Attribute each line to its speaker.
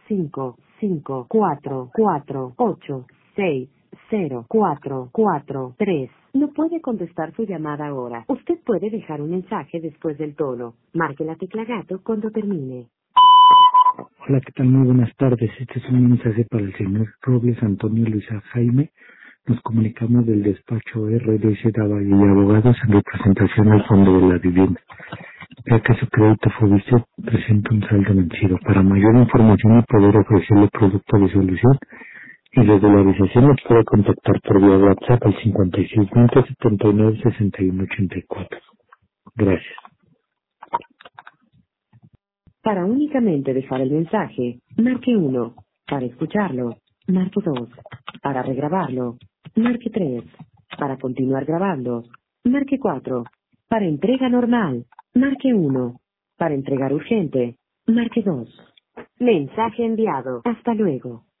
Speaker 1: 5, 5, 4, 4, 8, 6, 0, 4, 4, 3. No puede contestar su llamada ahora. Usted puede dejar un mensaje después del tono. Marque la tecla gato cuando termine.
Speaker 2: Hola, ¿qué tal? Muy buenas tardes. Este es un mensaje para el señor Robles Antonio Luisa Jaime. Nos comunicamos del despacho RDC Valle y Abogados en representación al Fondo de la Vivienda. Ya que su crédito Fobiste presenta un saldo vencido. Para mayor información y poder ofrecerle producto de solución y regularización, nos puede contactar por vía WhatsApp al 5620 79 61 84. Gracias.
Speaker 1: Para únicamente dejar el mensaje, marque 1. Para escucharlo, marque 2. Para regrabarlo, marque 3. Para continuar grabando, marque 4. Para entrega normal, marque 1. Para entregar urgente, marque 2. Mensaje enviado. Hasta luego.